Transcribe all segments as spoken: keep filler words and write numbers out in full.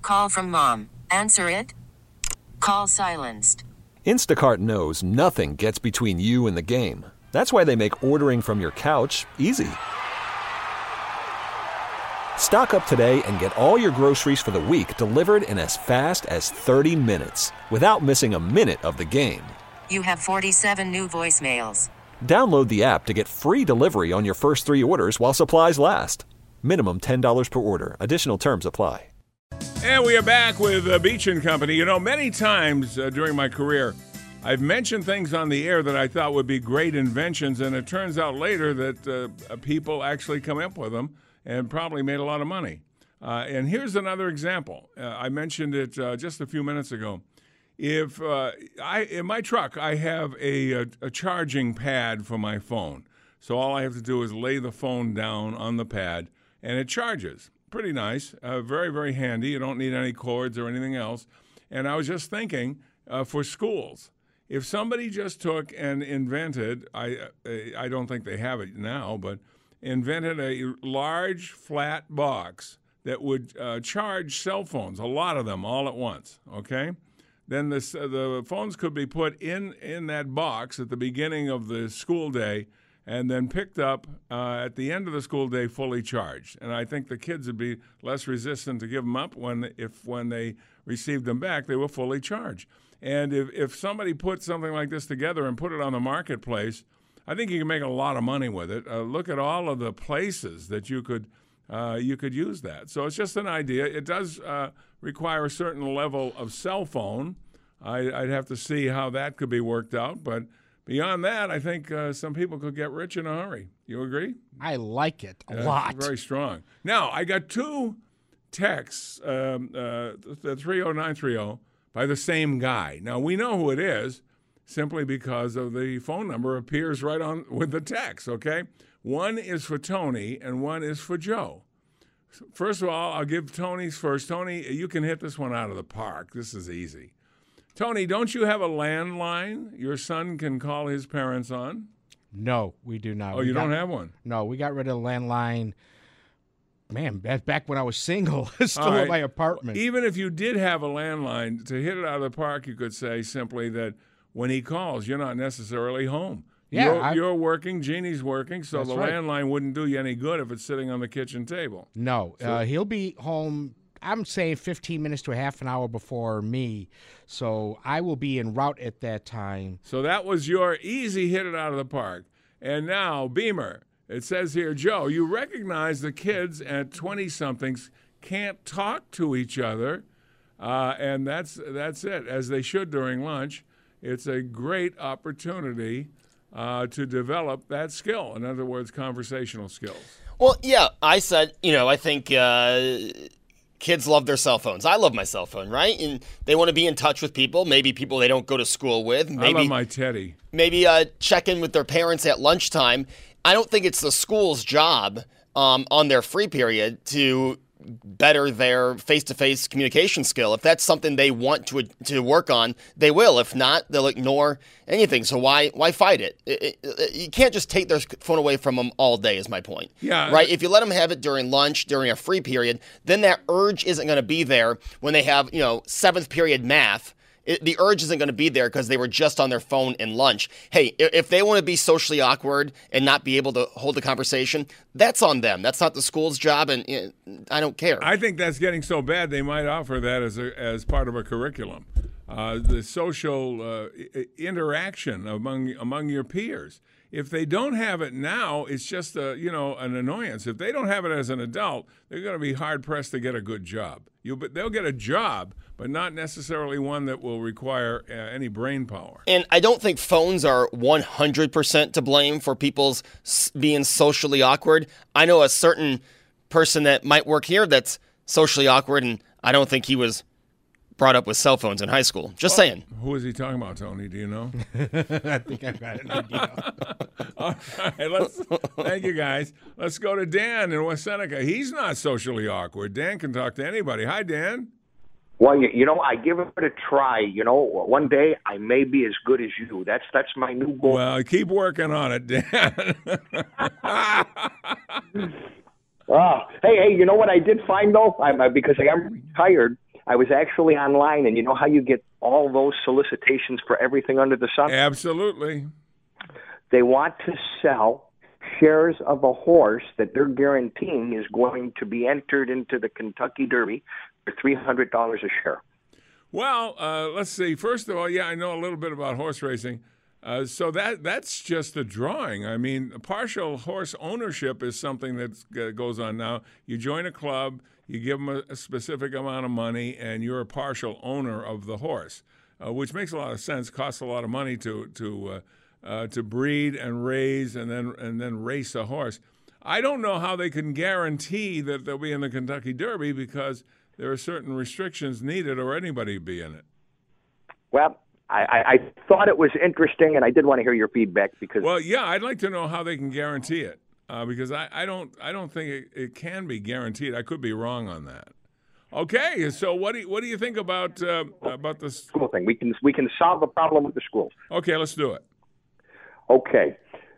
Call from mom. Answer it. Call silenced. Instacart knows nothing gets between you and the game. That's why they make ordering from your couch easy. Stock up today and get all your groceries for the week delivered in as fast as thirty minutes without missing a minute of the game. You have forty-seven new voicemails. Download the app to get free delivery on your first three orders while supplies last. Minimum ten dollars per order. Additional terms apply. And we are back with uh, Beach and Company. You know, many times uh, during my career, I've mentioned things on the air that I thought would be great inventions, and it turns out later that uh, people actually come up with them and probably made a lot of money. Uh, and here's another example. Uh, I mentioned it uh, just a few minutes ago. If uh, I in my truck, I have a, a, a charging pad for my phone. So all I have to do is lay the phone down on the pad, and it charges. Pretty nice, uh, very, very handy. You don't need any cords or anything else. And I was just thinking, uh, for schools, if somebody just took and invented, I, I don't think they have it now, but invented a large flat box that would uh, charge cell phones, a lot of them all at once, okay? Then this, uh, the phones could be put in, in that box at the beginning of the school day and then picked up uh, at the end of the school day fully charged. And I think the kids would be less resistant to give them up when if when they received them back, they were fully charged. And if, if somebody put something like this together and put it on the marketplace, I think you can make a lot of money with it. Uh, look at all of the places that you could uh, you could use that. So it's just an idea. It does uh, require a certain level of cell phone. I, I'd have to see how that could be worked out, but beyond that, I think uh, some people could get rich in a hurry. You agree? I like it a uh, lot. Very strong. Now, I got two texts, um, uh, the three oh nine three oh, by the same guy. Now, we know who it is simply because of the phone number appears right on with the text, okay? One is for Tony and one is for Joe. First of all, I'll give Tony's first. Tony, you can hit this one out of the park. This is easy. Tony, don't you have a landline your son can call his parents on? No, we do not. Oh, we you got, don't have one? No, we got rid of the landline, man, back back when I was single, still right. in my apartment. Even if you did have a landline, to hit it out of the park, you could say simply that when he calls, you're not necessarily home. Yeah, you're, I, you're working, Jeannie's working, so the right. landline wouldn't do you any good if it's sitting on the kitchen table. No, So- uh, he'll be home, I'm saying fifteen minutes to a half an hour before me, so I will be en route at that time. So that was your easy hit it out of the park. And now, Beamer, it says here, Joe, you recognize the kids at twenty-somethings can't talk to each other, uh, and that's that's it, as they should during lunch. It's a great opportunity uh, to develop that skill. In other words, conversational skills. Well, yeah, I said, you know, I think uh, kids love their cell phones. I love my cell phone, right? And they want to be in touch with people, maybe people they don't go to school with. Maybe, I love my Teddy. Maybe uh, check in with their parents at lunchtime. I don't think it's the school's job um, on their free period to better their face-to-face communication skill. If that's something they want to to work on, they will. If not, they'll ignore anything. So why why fight it? It, it, it? You can't just take their phone away from them all day is my point. Yeah. Right? If you let them have it during lunch, during a free period, then that urge isn't going to be there when they have, you know, seventh period math. It, the urge isn't going to be there because they were just on their phone in lunch. Hey, if they want to be socially awkward and not be able to hold a conversation, that's on them. That's not the school's job, and you know, I don't care. I think that's getting so bad they might offer that as a, as part of a curriculum. Uh, the social uh, I- interaction among among your peers. If they don't have it now, it's just a, you know an annoyance. If they don't have it as an adult, they're going to be hard pressed to get a good job. You, but they'll get a job, but not necessarily one that will require uh, any brain power. And I don't think phones are one hundred percent to blame for people's s- being socially awkward. I know a certain person that might work here that's socially awkward, and I don't think he was brought up with cell phones in high school. Just Oh, saying. Who is he talking about, Tony? Do you know? I think I've got an idea. All right, let's, thank you, guys. Let's go to Dan in West Seneca. He's not socially awkward. Dan can talk to anybody. Hi, Dan. Well, you, you know, I give it a try. You know, one day I may be as good as you. That's that's my new goal. Well, keep working on it, Dan. Oh, hey, hey, you know what I did find though? I'm, uh, because I am retired. I was actually online, and you know how you get all those solicitations for everything under the sun? Absolutely. They want to sell shares of a horse that they're guaranteeing is going to be entered into the Kentucky Derby for three hundred dollars a share. Well, uh, let's see. First of all, yeah, I know a little bit about horse racing. Uh, so that that's just a drawing. I mean, partial horse ownership is something that uh, goes on now. You join a club, you give them a, a specific amount of money, and you're a partial owner of the horse, uh, which makes a lot of sense. Costs a lot of money to to uh, uh, to breed and raise and then and then race a horse. I don't know how they can guarantee that they'll be in the Kentucky Derby because there are certain restrictions needed, or anybody be in it. Well, I, I, I thought it was interesting, and I did want to hear your feedback because. Well, yeah, I'd like to know how they can guarantee it, uh, because I, I don't I don't think it, it can be guaranteed. I could be wrong on that. Okay, so what do you, what do you think about uh, about this school thing? We can we can solve the problem with the schools. Okay, let's do it. Okay,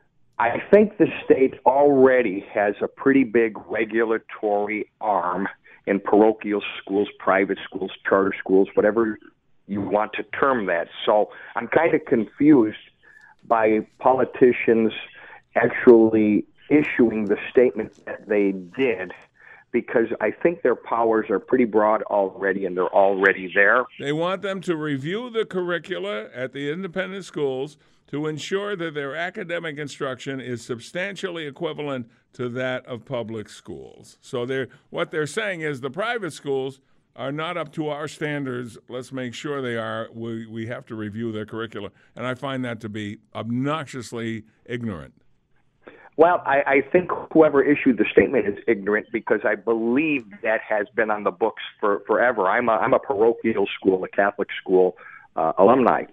I think the state already has a pretty big regulatory arm in parochial schools, private schools, charter schools, whatever you want to term that. So I'm kind of confused by politicians actually issuing the statement that they did, because I think their powers are pretty broad already, and they're already there. They want them to review the curricula at the independent schools to ensure that their academic instruction is substantially equivalent to that of public schools. So they're, what they're saying is the private schools are not up to our standards. Let's make sure they are. We, we have to review their curricula. And I find that to be obnoxiously ignorant. Well, I, I think whoever issued the statement is ignorant, because I believe that has been on the books for forever. I'm a, I'm a parochial school, a Catholic school uh, alumni.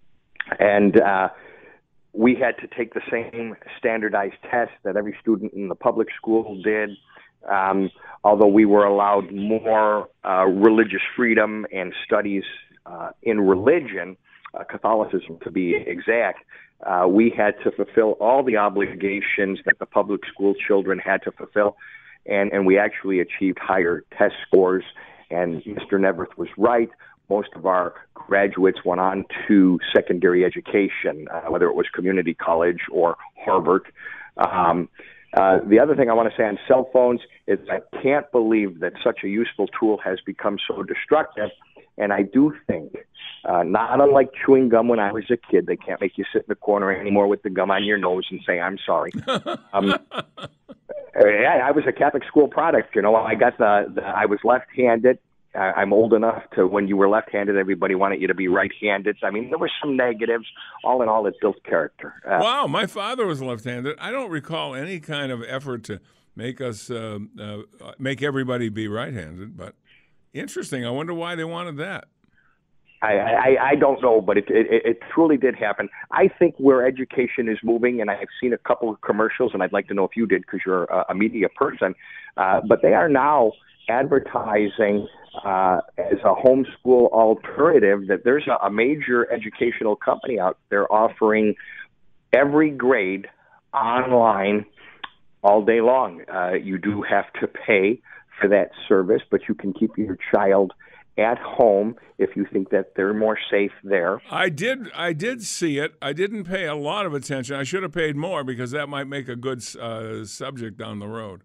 And uh, we had to take the same standardized test that every student in the public school did. Um, although we were allowed more uh, religious freedom and studies uh, in religion, uh, Catholicism to be exact, uh, we had to fulfill all the obligations that the public school children had to fulfill, and, and we actually achieved higher test scores. And Mister Neverth was right. Most of our graduates went on to secondary education, uh, whether it was community college or Harvard. Um, Uh, the other thing I want to say on cell phones is I can't believe that such a useful tool has become so destructive. And I do think, uh, not unlike chewing gum when I was a kid, they can't make you sit in the corner anymore with the gum on your nose and say, I'm sorry. um, I, I was a Catholic school product. You know, I got the, the I was left-handed. I'm old enough to, when you were left-handed, everybody wanted you to be right-handed. I mean, there were some negatives. All in all, it built character. Uh, wow, my father was left-handed. I don't recall any kind of effort to make us uh, uh, make everybody be right-handed. But interesting. I wonder why they wanted that. I, I, I don't know, but it, it it truly did happen. I think where education is moving, and I've seen a couple of commercials, and I'd like to know if you did because you're a, a media person, uh, but they are now advertising uh, as a homeschool alternative that there's a, a major educational company out there offering every grade online all day long. Uh, you do have to pay for that service, but you can keep your child at home if you think that they're more safe there. I did I did see it. I didn't pay a lot of attention. I should have paid more because that might make a good uh, subject down the road.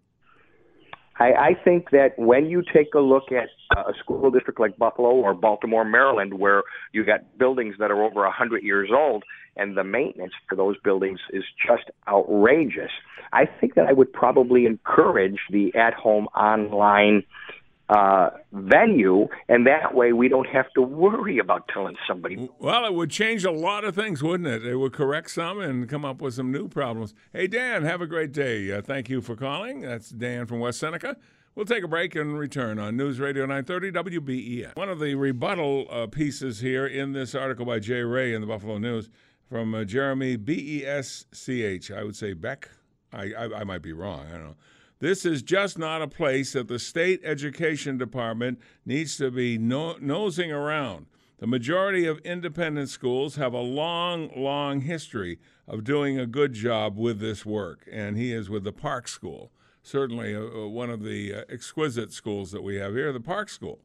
I, I think that when you take a look at a school district like Buffalo or Baltimore, Maryland, where you got buildings that are over one hundred years old and the maintenance for those buildings is just outrageous, I think that I would probably encourage the at-home online uh, venue, and that way we don't have to worry about telling somebody. Well, it would change a lot of things, wouldn't it? It would correct some and come up with some new problems. Hey, Dan, have a great day. Uh, thank you for calling. That's Dan from West Seneca. We'll take a break and return on News Radio nine thirty W B E N. One of the rebuttal uh, pieces here in this article by Jay Ray in the Buffalo News from uh, Jeremy B E S C H. I would say Beck. I, I, I might be wrong. I don't know. This is just not a place that the state education department needs to be no- nosing around. The majority of independent schools have a long, long history of doing a good job with this work, and he is with the Park School, certainly uh, one of the uh, exquisite schools that we have here, the Park School.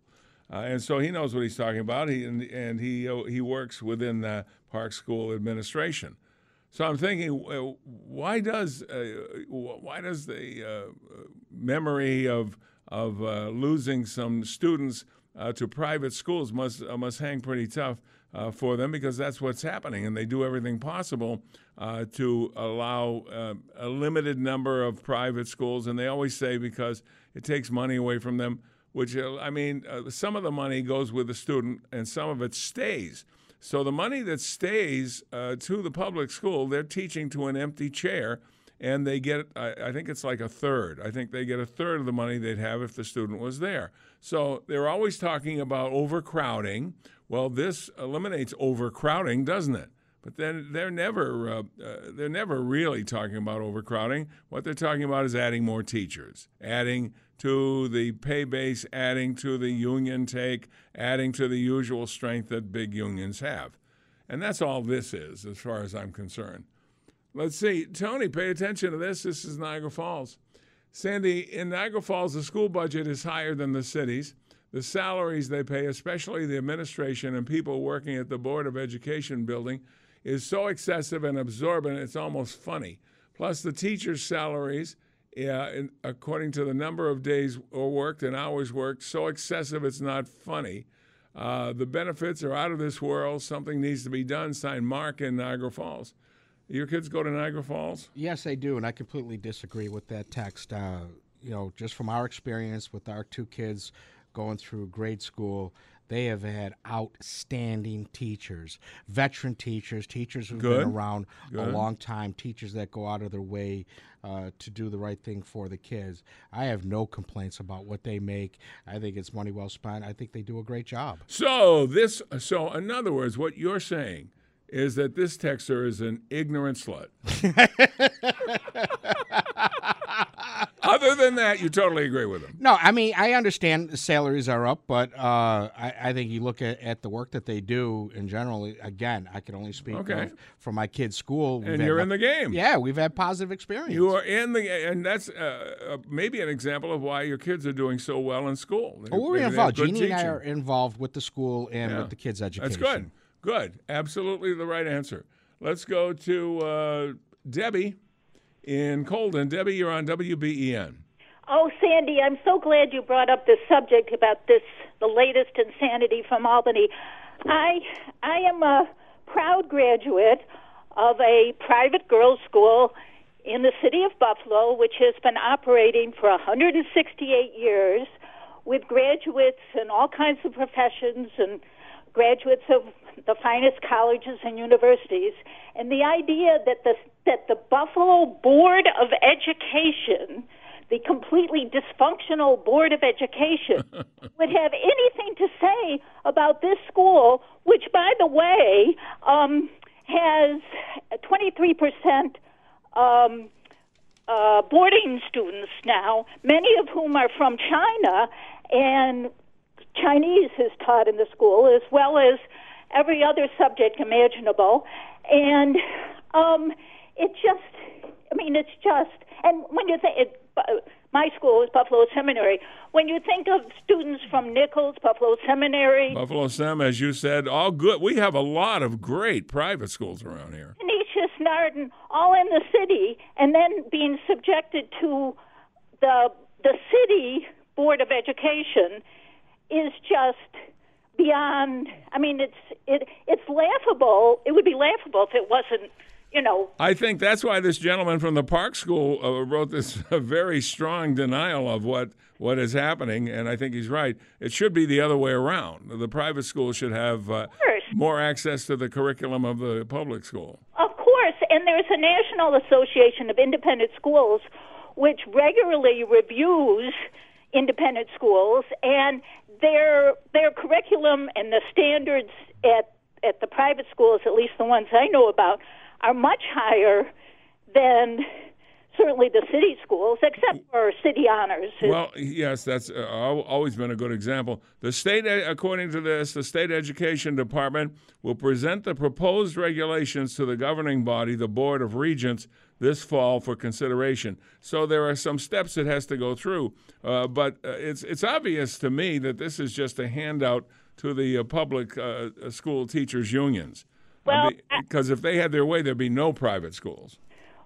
Uh, and so he knows what he's talking about. He and, and he uh, he works within the Park School administration. So I'm thinking, uh, why does uh, why does the uh, memory of of uh, losing some students uh, to private schools must uh, must hang pretty tough uh, for them, because that's what's happening, and they do everything possible uh, to allow uh, a limited number of private schools, and they always say because it takes money away from them. Which, I mean, uh, some of the money goes with the student and some of it stays. So the money that stays uh, to the public school, they're teaching to an empty chair, and they get, I, I think it's like a third. I think they get a third of the money they'd have if the student was there. So they're always talking about overcrowding. Well, this eliminates overcrowding, doesn't it? But then they're never uh, uh, they're never really talking about overcrowding. What they're talking about is adding more teachers, adding to the pay base, adding to the union take, adding to the usual strength that big unions have. And that's all this is, as far as I'm concerned. Let's see. Tony, pay attention to this. This is Niagara Falls. Sandy, in Niagara Falls, the school budget is higher than the city's. The salaries they pay, especially the administration and people working at the Board of Education building, is so excessive and absorbent, it's almost funny. Plus, the teachers' salaries, uh, in, according to the number of days worked and hours worked, so excessive it's not funny. Uh, the benefits are out of this world. Something needs to be done. Signed, Mark in Niagara Falls. Your kids go to Niagara Falls? Yes, they do, and I completely disagree with that text. Uh, you know, just from our experience with our two kids going through grade school, they have had outstanding teachers, veteran teachers, teachers who've Good. been around Good. a long time, teachers that go out of their way uh, to do the right thing for the kids. I have no complaints about what they make. I think it's money well spent. I think they do a great job. So this, so in other words, what you're saying is that this texter is an ignorant slut. Other than that, you totally agree with him. No, I mean, I understand the salaries are up, but uh, I, I think you look at, at the work that they do in general. Again, I can only speak Okay. of, from my kid's school. We've And had you're no- in the game. Yeah, we've had positive experience. You are in the, and that's uh, uh, maybe an example of why your kids are doing so well in school. Oh, we're Maybe they have involved. good Jeannie and I teaching. are involved with the school and Yeah. with the kids' education. That's good. Good. Absolutely the right answer. Let's go to uh, Debbie in Colden. Debbie, you're on W B E N. Oh, Sandy, I'm so glad you brought up this subject about this, the latest insanity from Albany. I, I am a proud graduate of a private girls' school in the city of Buffalo, which has been operating for one hundred sixty-eight years with graduates in all kinds of professions and graduates of the finest colleges and universities. And the idea that the, that the Buffalo Board of Education, the completely dysfunctional Board of Education, would have anything to say about this school, which, by the way, um, has twenty-three percent um, uh, boarding students now, many of whom are from China, and Chinese is taught in the school, as well as every other subject imaginable. And um, it just, I mean, it's just, and when you think, it, my school is Buffalo Seminary. When you think of students from Nichols, Buffalo Seminary, Buffalo Sem, as you said, all good. We have a lot of great private schools around here. Canisius, Narden, all in the city, and then being subjected to the the city Board of Education is just beyond. I mean, it's it it's laughable. It would be laughable if it wasn't. You know, I think that's why this gentleman from the Park School uh, wrote this uh, very strong denial of what, what is happening, and I think he's right. It should be the other way around. The private school should have uh, more access to the curriculum of the public school. Of course, and there's a National Association of Independent Schools which regularly reviews independent schools, and their their curriculum and the standards at at the private schools, at least the ones I know about, are much higher than certainly the city schools, except for city honors. Well, yes, that's uh, al- always been a good example. The state, e- according to this, the state education department will present the proposed regulations to the governing body, the Board of Regents, this fall for consideration. So there are some steps it has to go through. Uh, but uh, it's it's obvious to me that this is just a handout to the uh, public uh, school teachers unions. Well, because if they had their way, there'd be no private schools.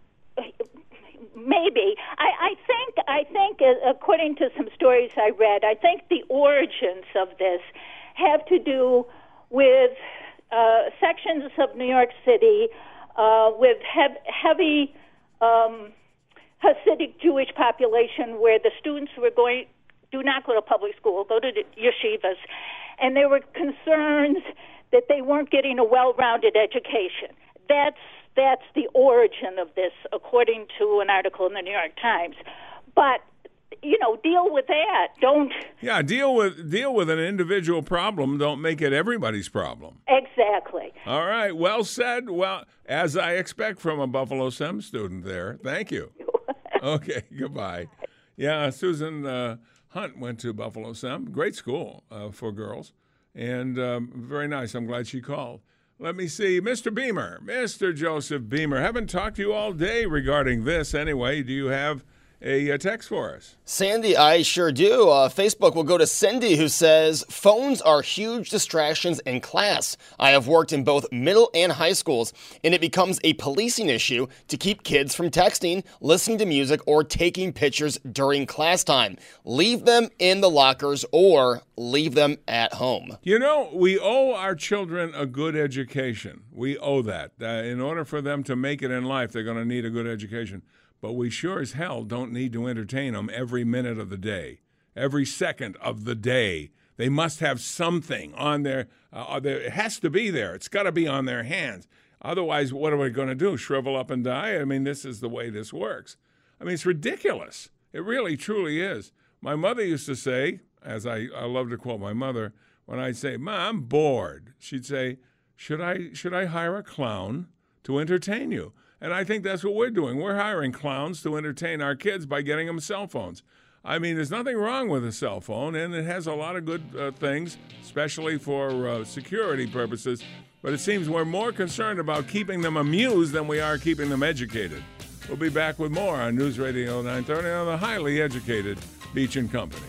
Maybe. I, I think, I think, uh, according to some stories I read, I think the origins of this have to do with uh, sections of New York City uh, with hev- heavy um, Hasidic Jewish population, where the students were going do not go to public school, go to the yeshivas, and there were concerns that they weren't getting a well-rounded education. That's That's the origin of this, according to an article in the New York Times. But, you know, deal with that. Don't. Yeah, deal with deal with an individual problem. Don't make it everybody's problem. Exactly. All right. Well said. Well, as I expect from a Buffalo SEM student there. Thank you. Okay. Goodbye. Yeah, Susan uh, Hunt went to Buffalo SEM. Great school uh, for girls. And um, very nice. I'm glad she called. Let me see. Mister Beamer, Mister Joseph Beamer. Haven't talked to you all day regarding this anyway. Do you have a, a text for us? Sandy, I sure do. Uh, Facebook will go to Cindy, who says, phones are huge distractions in class. I have worked in both middle and high schools, and it becomes a policing issue to keep kids from texting, listening to music, or taking pictures during class time. Leave them in the lockers or leave them at home. You know, we owe our children a good education. We owe that. Uh, in order for them to make it in life, they're going to need a good education. But we sure as hell don't need to entertain them every minute of the day, every second of the day. They must have something on their, uh, there, it has to be there. It's got to be on their hands. Otherwise, what are we going to do, shrivel up and die? I mean, this is the way this works. I mean, it's ridiculous. It really, truly is. My mother used to say, as I, I love to quote my mother, when I'd say, "Ma, I'm bored," she'd say, should I, should I hire a clown to entertain you? And I think that's what we're doing. We're hiring clowns to entertain our kids by getting them cell phones. I mean, there's nothing wrong with a cell phone, and it has a lot of good uh, things, especially for uh, security purposes. But it seems we're more concerned about keeping them amused than we are keeping them educated. We'll be back with more on News Radio nine thirty on the highly educated Beach and Company.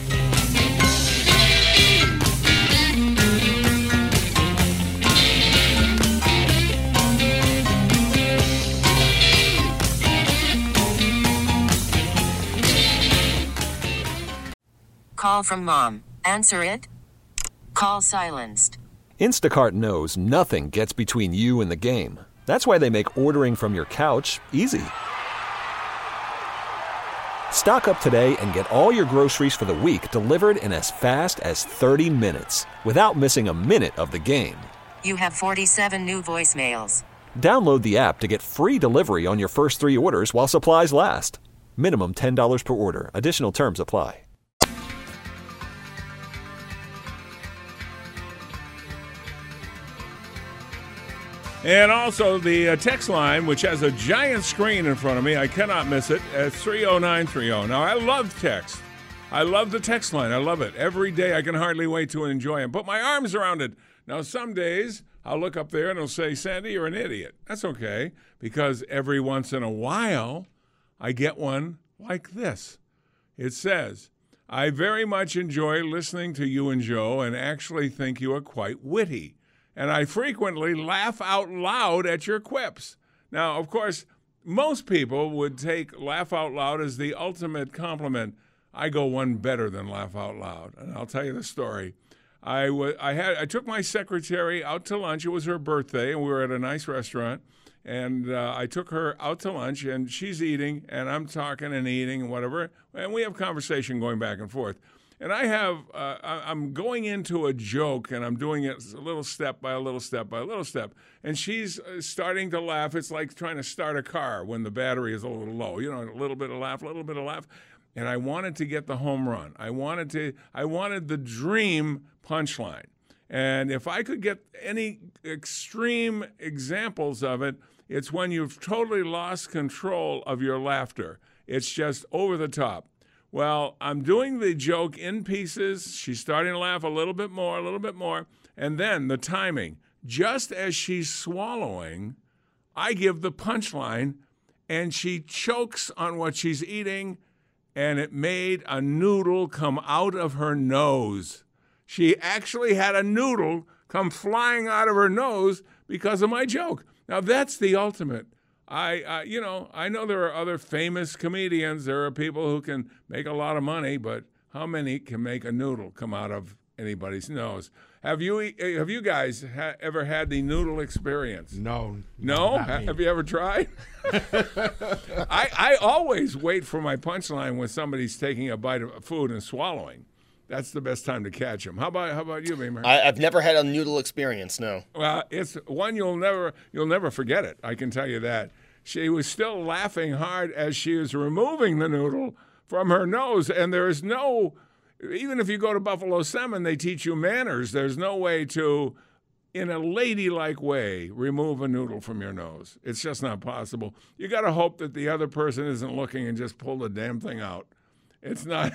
Call from mom. Answer it. Call silenced. Instacart knows nothing gets between you and the game. That's why they make ordering from your couch easy. Stock up today and get all your groceries for the week delivered in as fast as thirty minutes without missing a minute of the game. You have forty-seven new voicemails. Download the app to get free delivery on your first three orders while supplies last. Minimum ten dollars per order. Additional terms apply. And also the uh, text line, which has a giant screen in front of me. I cannot miss it. At three oh nine three oh. Now, I love text. I love the text line. I love it. Every day I can hardly wait to enjoy it. Put my arms around it. Now, some days I'll look up there and it'll say, Sandy, you're an idiot. That's okay, because every once in a while I get one like this. It says, I very much enjoy listening to you and Joe and actually think you are quite witty. And I frequently laugh out loud at your quips. Now, of course, most people would take laugh out loud as the ultimate compliment. I go one better than laugh out loud, and I'll tell you the story. I, w- I, had, I took my secretary out to lunch. It was her birthday, and we were at a nice restaurant. And uh, I took her out to lunch, and she's eating, and I'm talking and eating and whatever. And we have conversation going back and forth. And I have, uh, I'm going into a joke, and I'm doing it a little step by a little step by a little step. And she's starting to laugh. It's like trying to start a car when the battery is a little low. You know, a little bit of laugh, a little bit of laugh. And I wanted to get the home run. I wanted to, I wanted the dream punchline. And if I could get any extreme examples of it, it's when you've totally lost control of your laughter. It's just over the top. Well, I'm doing the joke in pieces. She's starting to laugh a little bit more, a little bit more. And then the timing. Just as she's swallowing, I give the punchline, and she chokes on what she's eating, and it made a noodle come out of her nose. She actually had a noodle come flying out of her nose because of my joke. Now, that's the ultimate. I, uh, you know, I know there are other famous comedians. There are people who can make a lot of money, but how many can make a noodle come out of anybody's nose? Have you, have you guys ha- ever had the noodle experience? No. No? Not Ha- me. have you ever tried? I, I always wait for my punchline when somebody's taking a bite of food and swallowing. That's the best time to catch them. How about how about you, Beamer? I, I've never had a noodle experience, no. Well, it's one you'll never you'll never forget it. I can tell you that. She was still laughing hard as she was removing the noodle from her nose, and there is no, even if you go to Buffalo Salmon, they teach you manners. There's no way to, in a ladylike way, remove a noodle from your nose. It's just not possible. You got to hope that the other person isn't looking and just pull the damn thing out. It's not.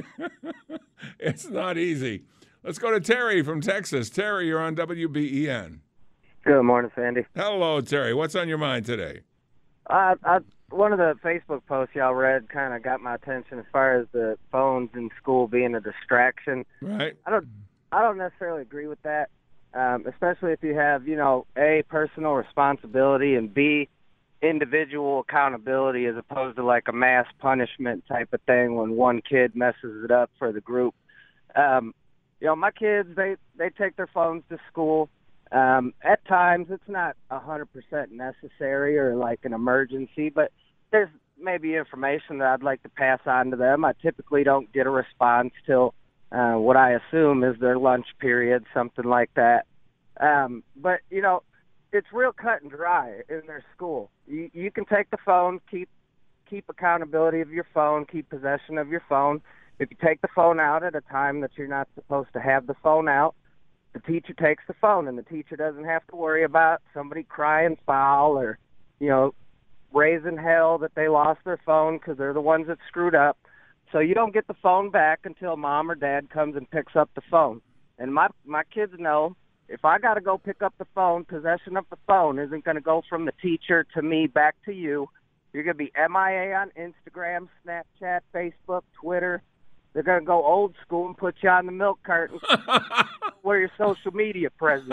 It's not easy. Let's go to Terry from Texas. Terry, you're on W B E N. Good morning, Sandy. Hello, Terry. What's on your mind today? I, I, one of the Facebook posts y'all read kind of got my attention as far as the phones in school being a distraction. Right. I don't, I don't necessarily agree with that, um, especially if you have, you know, A, personal responsibility, and B, individual accountability, as opposed to like a mass punishment type of thing when one kid messes it up for the group. Um, you know, my kids, they, they take their phones to school. Um, at times, it's not one hundred percent necessary or like an emergency, but there's maybe information that I'd like to pass on to them. I typically don't get a response till uh, what I assume is their lunch period, something like that. Um, but, you know, it's real cut and dry in their school. You, you can take the phone, keep keep accountability of your phone, keep possession of your phone. If you take the phone out at a time that you're not supposed to have the phone out, the teacher takes the phone, and the teacher doesn't have to worry about somebody crying foul or, you know, raising hell that they lost their phone because they're the ones that screwed up. So you don't get the phone back until mom or dad comes and picks up the phone. And my my kids know, if I got to go pick up the phone, possession of the phone isn't going to go from the teacher to me back to you. You're going to be M I A on Instagram, Snapchat, Facebook, Twitter. They're going to go old school and put you on the milk carton where your social media presence.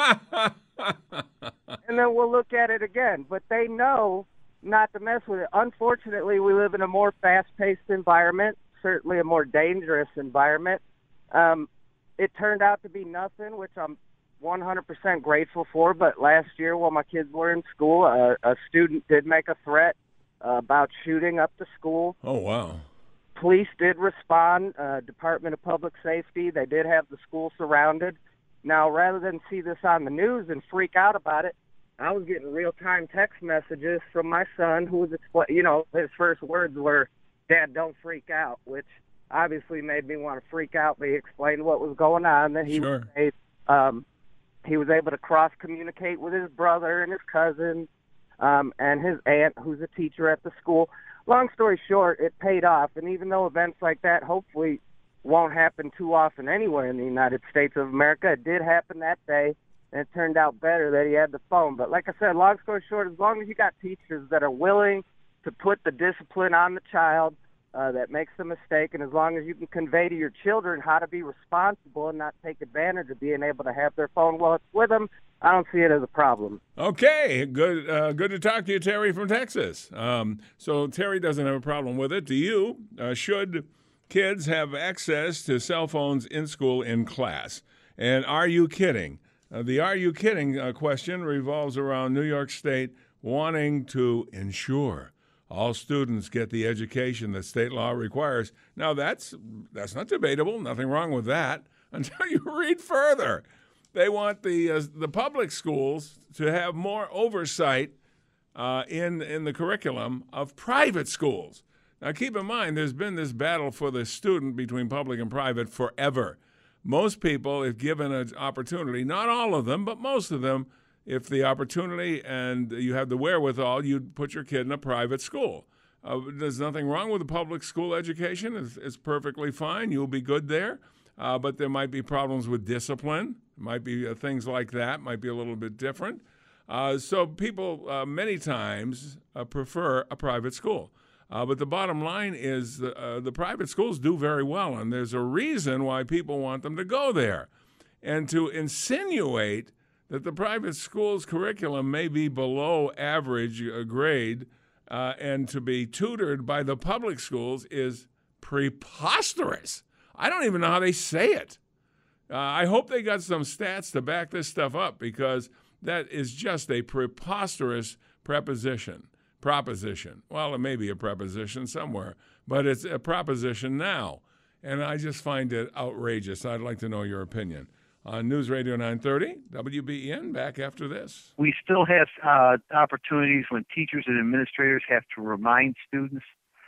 And then we'll look at it again. But they know not to mess with it. Unfortunately, we live in a more fast-paced environment, certainly a more dangerous environment. Um, it turned out to be nothing, which I'm one hundred percent grateful for. But last year, while my kids were in school, a, a student did make a threat uh, about shooting up the school. Oh, wow. Police did respond, uh, Department of Public Safety. They did have the school surrounded. Now, rather than see this on the news and freak out about it, I was getting real-time text messages from my son who was, expl- you know, his first words were, "Dad, don't freak out," which obviously made me want to freak out. But he explained what was going on. Then he Sure. was able, um, he was able to cross-communicate with his brother and his cousin um, and his aunt, who's a teacher at the school. Long story short, it paid off. And even though events like that hopefully won't happen too often anywhere in the United States of America, it did happen that day, and it turned out better that he had the phone. But like I said, long story short, as long as you got teachers that are willing to put the discipline on the child uh, that makes the mistake, and as long as you can convey to your children how to be responsible and not take advantage of being able to have their phone while it's with them, I don't see it as a problem. Okay, good uh, good to talk to you, Terry from Texas. Um, so Terry doesn't have a problem with it. Do you? Uh, should kids have access to cell phones in school in class? And are you kidding? Uh, the are you kidding uh, question revolves around New York State wanting to ensure all students get the education that state law requires. Now, that's that's not debatable. Nothing wrong with that until you read further. They want the uh, the public schools to have more oversight uh, in in the curriculum of private schools. Now, keep in mind, there's been this battle for the student between public and private forever. most people, if given an opportunity, not all of them, but most of them, if the opportunity and you have the wherewithal, you'd put your kid in a private school. Uh, there's nothing wrong with a public school education. It's, it's perfectly fine. You'll be good there. Uh, but there might be problems with discipline. Might be uh, things like that. Might be a little bit different. Uh, so people uh, many times uh, prefer a private school. Uh, but the bottom line is the, uh, the private schools do very well, and there's a reason why people want them to go there. And to insinuate that the private school's curriculum may be below average uh, grade uh, and to be tutored by the public schools is preposterous. I don't even know how they say it. Uh, I hope they got some stats to back this stuff up, because that is just a preposterous preposition. Proposition. Well, it may be a preposition somewhere, but it's a proposition now. And I just find it outrageous. I'd like to know your opinion. On News Radio nine thirty, W B E N, back after this. We still have uh, opportunities when teachers and administrators have to remind students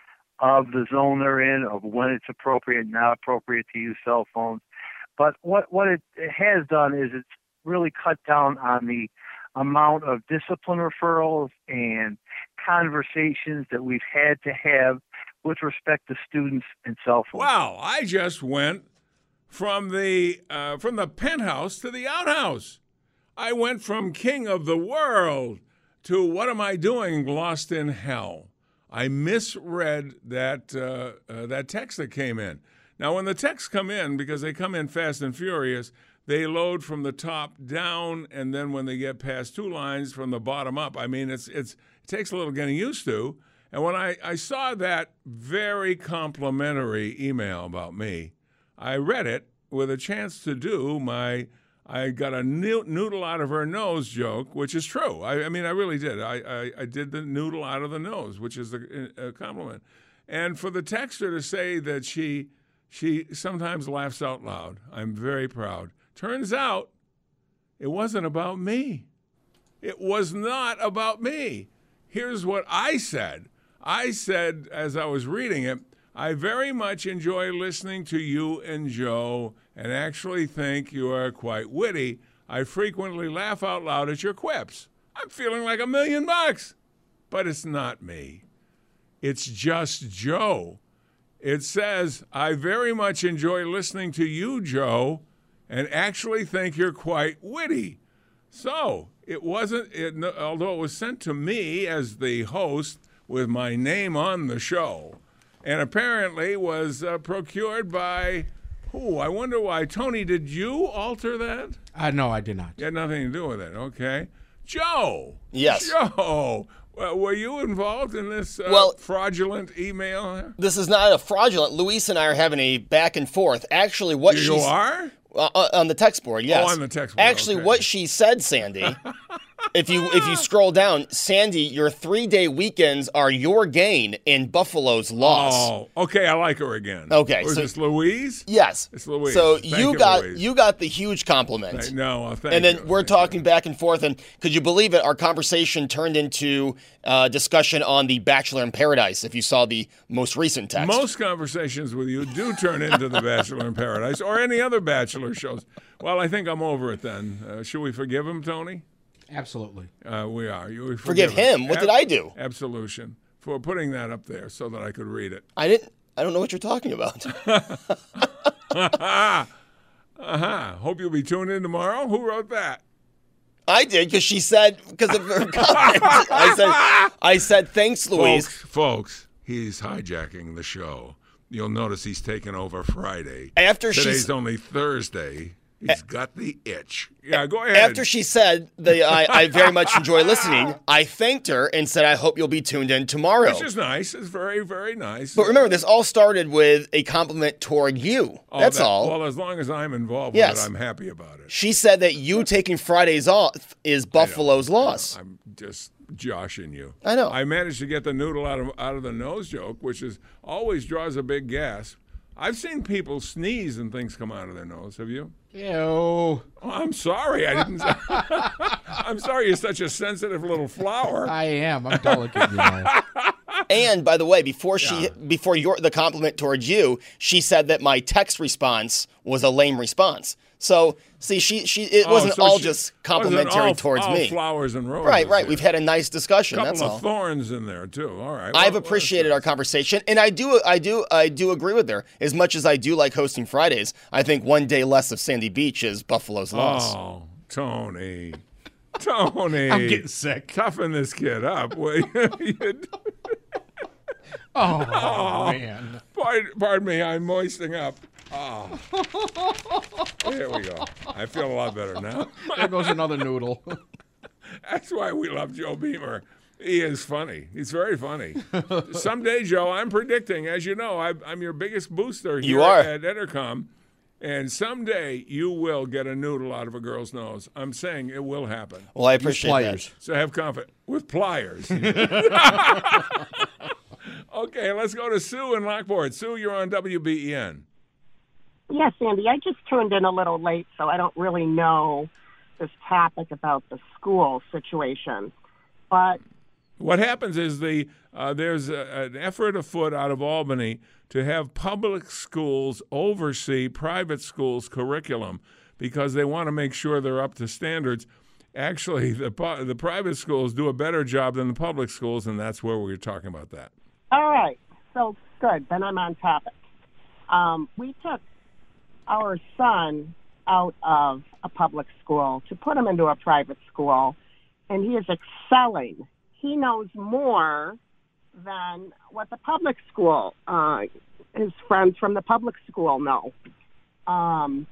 of the zone they're in, of when it's appropriate and not appropriate to use cell phones. But what, what it, it has done is it's really cut down on the amount of discipline referrals and conversations that we've had to have with respect to students and cell phones. Wow, I just went from the uh, from the penthouse to the outhouse. I went from king of the world to what am I doing, lost in hell. I misread that uh, uh, that text that came in. Now, when the texts come in, because they come in fast and furious, they load from the top down, and then when they get past two lines, from the bottom up. I mean, it's it's it takes a little getting used to. And when I, I saw that very complimentary email about me, I read it with a chance to do my I got a noodle out of her nose joke, which is true. I, I mean, I really did. I, I, I did the noodle out of the nose, which is a, a compliment. And for the texter to say that she she sometimes laughs out loud, I'm very proud. Turns out it wasn't about me. It was not about me. Here's what I said. I said, as I was reading it, I very much enjoy listening to you and Joe and actually think you are quite witty. I frequently laugh out loud at your quips. I'm feeling like a million bucks. But it's not me. It's just Joe. It says, I very much enjoy listening to you, Joe, and actually think you're quite witty. So it wasn't, it, although it was sent to me as the host with my name on the show, and apparently was uh, procured by who? I wonder why. Tony, did you alter that? Uh, no, I did not. You had nothing to do with it. Okay. Joe. Yes. Joe. Well, were you involved in this uh, well, fraudulent email? This is not a fraudulent. Luis and I are having a back and forth. Actually, what you she are? Uh, on the text board, yes. Oh, on the text board. Actually, okay. what she said, Sandy, if you if you scroll down, Sandy, your three-day weekends are your gain in Buffalo's loss. Oh, okay. I like her again. Okay. Was so, this Louise? Yes. It's Louise. So Thank you you, got Louise. you got the huge compliment. Thank, no, well, thank And then you. we're thank talking you. back and forth, and could you believe it? Our conversation turned into uh, discussion on The Bachelor in Paradise, if you saw the most recent text. Most conversations with you do turn into The Bachelor in Paradise or any other Bachelor shows. Well, I think I'm over it then. Uh, should we forgive him, Tony? Absolutely. Uh, we are. You Forgive him? What did I do? Absolution. For putting that up there so that I could read it. I didn't. I don't know what you're talking about. uh-huh. Hope you'll be tuned in tomorrow. Who wrote that? I did, because she said, because of her comment. I said, I said, thanks, Louise. Folks, folks, he's hijacking the show. You'll notice he's taken over Friday. After Today's she's only Thursday. He's got the itch. Yeah, go ahead. After she said, the, I, I very much enjoy listening, I thanked her and said, I hope you'll be tuned in tomorrow. Which is nice. It's very, very nice. But remember, this all started with a compliment toward you. Oh, That's that, all. Well, as long as I'm involved yes. with it, I'm happy about it. She said that you taking Fridays off is Buffalo's loss. I'm just joshing you. I know. I managed to get the noodle out of out of the nose joke, which is always draws a big gasp. I've seen people sneeze and things come out of their nose. Have you? Ew. Oh, I'm sorry. I didn't. I'm sorry. You're such a sensitive little flower. I am. I'm delicate, you know. And by the way, before she, Yeah. before your the compliment towards you, she said that my text response was a lame response. So see, she she it Oh, wasn't so all she- just wasn't complimentary all- towards all me. flowers and roses. Right, right. here. We've had a nice discussion. couple That's of all. thorns in there too. All right. I've Well, appreciated well, our conversation, and I do, I do, I do agree with her. As much as I do like hosting Fridays, I think one day less of Sandy Beach is Buffalo's loss. Oh, Tony, Tony, I'm getting sick. Toughen this kid up, will you? Oh, man. pardon, pardon me, I'm moistening up. Oh. Here we go. I feel a lot better now. There goes another noodle. That's why we love Joe Beamer. He is funny. He's very funny. Someday, Joe, I'm predicting, as you know, I, I'm your biggest booster here You are. at Entercom, and someday you will get a noodle out of a girl's nose. I'm saying it will happen. Well, I appreciate pliers. that. So have confidence. With pliers. Okay, let's go to Sue in Lockport. Sue, you're on W B E N. Yes, Andy, I just tuned in a little late, so I don't really know this topic about the school situation. But What happens is the uh, there's a, an effort afoot out of Albany to have public schools oversee private schools' curriculum because they want to make sure they're up to standards. Actually, the pu- the private schools do a better job than the public schools, and that's where we're talking about that. all right, so good. Then I'm on topic. Um, we took our son out of a public school to put him into a private school, and he is excelling. He knows more than what the public school, uh, his friends from the public school know. Um,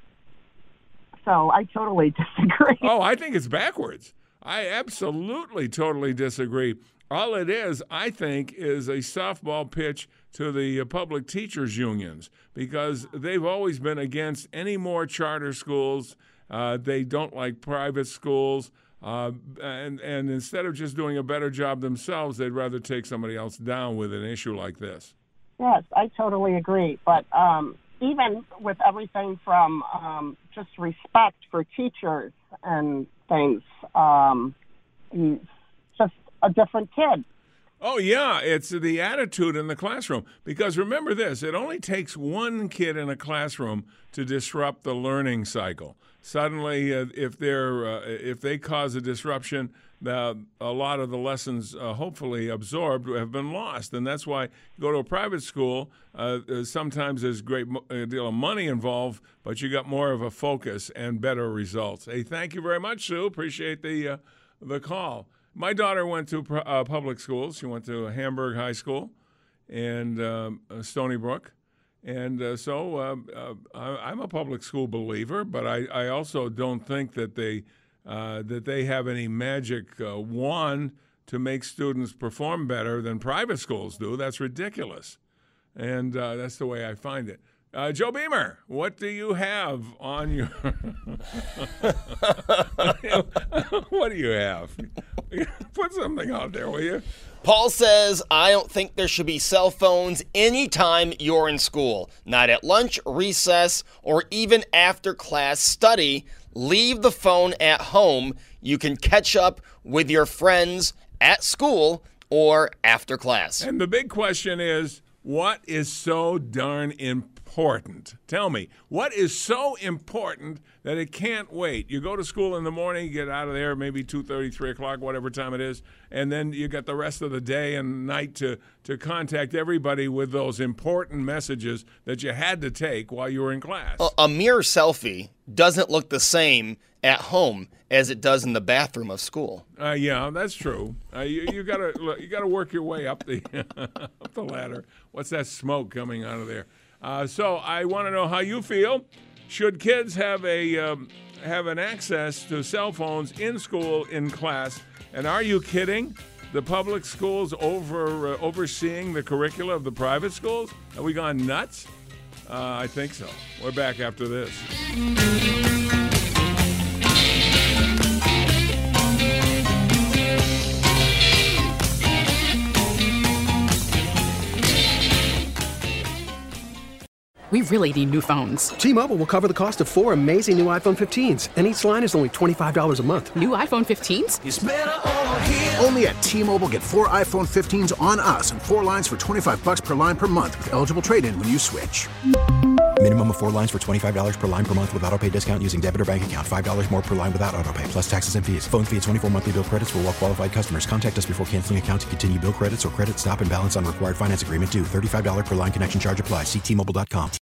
so I totally disagree. Oh, I think it's backwards. I absolutely, totally disagree. All it is, I think, is a softball pitch to the uh, public teachers unions because they've always been against any more charter schools. Uh, they don't like private schools. Uh, and, and instead of just doing a better job themselves, they'd rather take somebody else down with an issue like this. Yes, I totally agree. But um, even with everything from um, just respect for teachers and things, um, he's just a different kid. Oh, yeah, it's the attitude in the classroom. Because remember this, it only takes one kid in a classroom to disrupt the learning cycle. Suddenly, uh, if they're uh, if they cause a disruption, uh, a lot of the lessons uh, hopefully absorbed have been lost. And that's why you go to a private school, uh, sometimes there's a great mo- a deal of money involved, but you got more of a focus and better results. Hey, thank you very much, Sue. Appreciate the uh, the call. My daughter went to uh, public schools. She went to Hamburg High School and um, Stony Brook. And uh, so uh, uh, I, I'm a public school believer, but I, I also don't think that they uh, that they have any magic uh, wand to make students perform better than private schools do. That's ridiculous. And uh, that's the way I find it. Uh, Joe Beamer, what do you have on your what do you have? Put something out there, will you? Paul says, I don't think there should be cell phones anytime you're in school. Not at lunch, recess, or even after class study. Leave the phone at home. You can catch up with your friends at school or after class. And the big question is, what is so darn important? Tell me, what is so important that it can't wait? You go to school in the morning, you get out of there maybe two thirty, three o'clock, whatever time it is, and then you got the rest of the day and night to, to contact everybody with those important messages that you had to take while you were in class. A, a mirror selfie doesn't look the same at home as it does in the bathroom of school. Uh, yeah, that's true. Uh, you you gotta look, you gotta work your way up the up the ladder. What's that smoke coming out of there? Uh, so I want to know how you feel. Should kids have a um, have an access to cell phones in school, in class? And are you kidding? The public schools over uh, overseeing the curricula of the private schools? Have we gone nuts? Uh, I think so. We're back after this. We really need new phones. T-Mobile will cover the cost of four amazing new iPhone fifteens, and each line is only twenty-five dollars a month. New iPhone fifteens? It's better over here. Only at T-Mobile, get four iPhone fifteens on us and four lines for twenty-five bucks per line per month with eligible trade-in when you switch. Minimum of four lines for twenty-five dollars per line per month with autopay discount using debit or bank account. five dollars more per line without autopay, plus taxes and fees. Phone fee at twenty-four monthly bill credits for well-qualified customers. Contact us before canceling account to continue bill credits or credit stop and balance on required finance agreement due. thirty-five dollars per line connection charge applies. See T Mobile dot com.